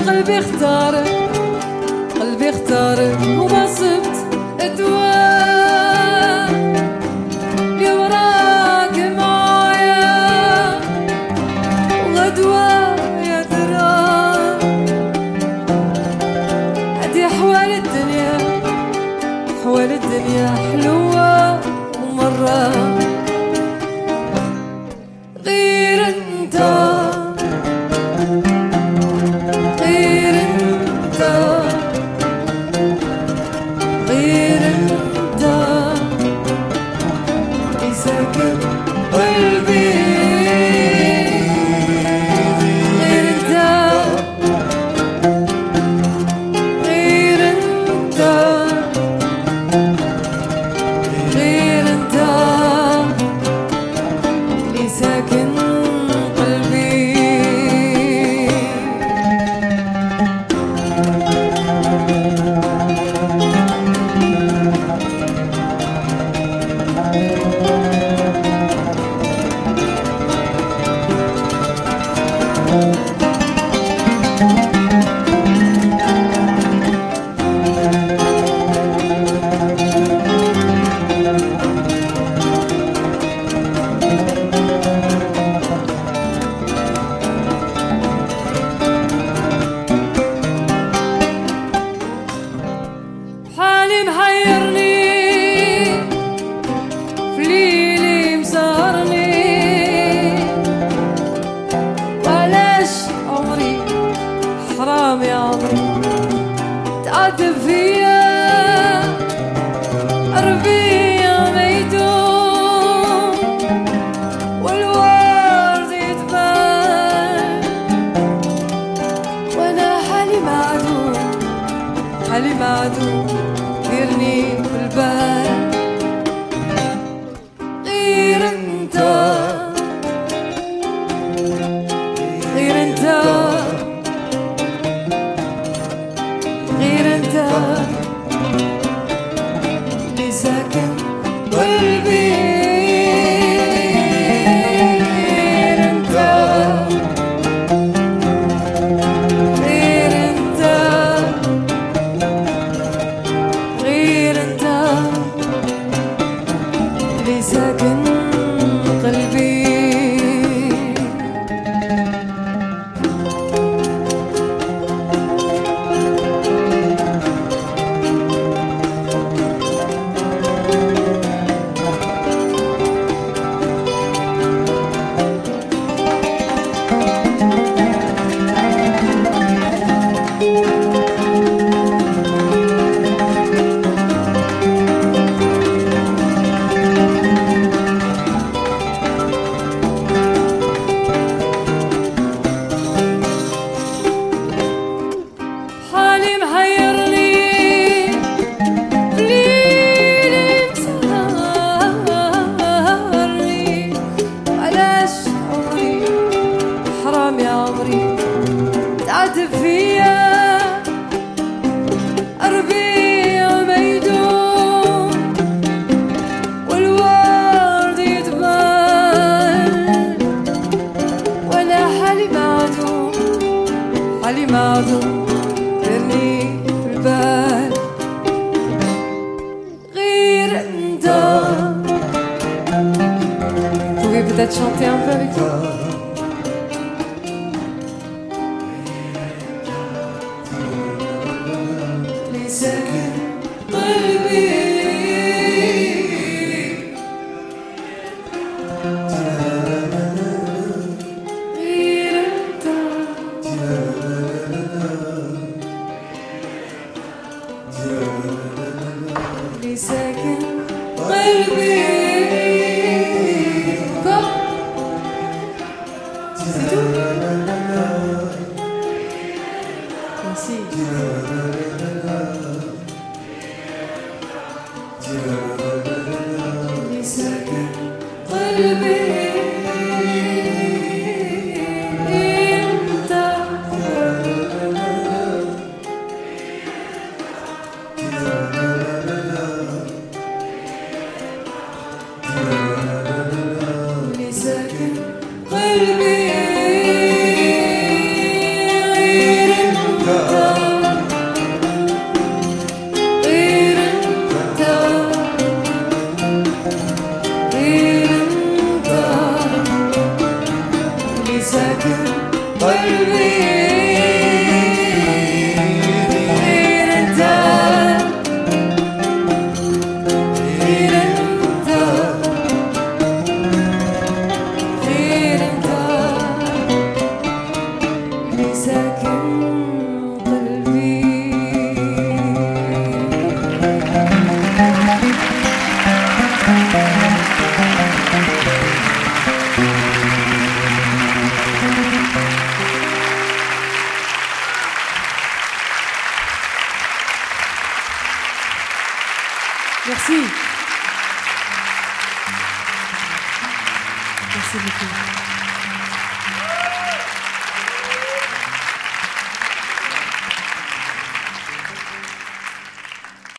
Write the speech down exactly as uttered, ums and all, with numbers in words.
قلبي اختارك قلبي اختارك وما صبت ادواه اللي وراك معايا وغدوة يا ترى هدي احوال الدنيا احوال الدنيا حلوة ومرة غير انت غير انت غير انت اللي ساكن قلبي غير انت غير انت غير انت اللي ساكن قلبي حالي محيرني في ليلي مسهرني وعلاش عمري حرام يا عمري تعذب فيا ربيع ما يدوم والورد يتبان وانا حالي معدوم حالي معدوم غيرني في البال غير انت غير انت غير انت اللي ساكن قلبي غير انت غير انت غير انت اللي ساكن قلبي حالي محيرني في ليلي مسهرني وعلاش عمري حرام يا عمري تعذب فيا ربيع ما يدوم والورد يتبان وانا حالي معدوم حالي معدوم غيرني في البال غير انت. Vous pouvez peut-être chanter un peu avec toi. اللي ساكن قلبي غير انت اللي ساكن قلبي Merci. اللي ساكن قلبي انت اللي ساكن قلبي غير ساكن قلبي. Merci. Merci beaucoup.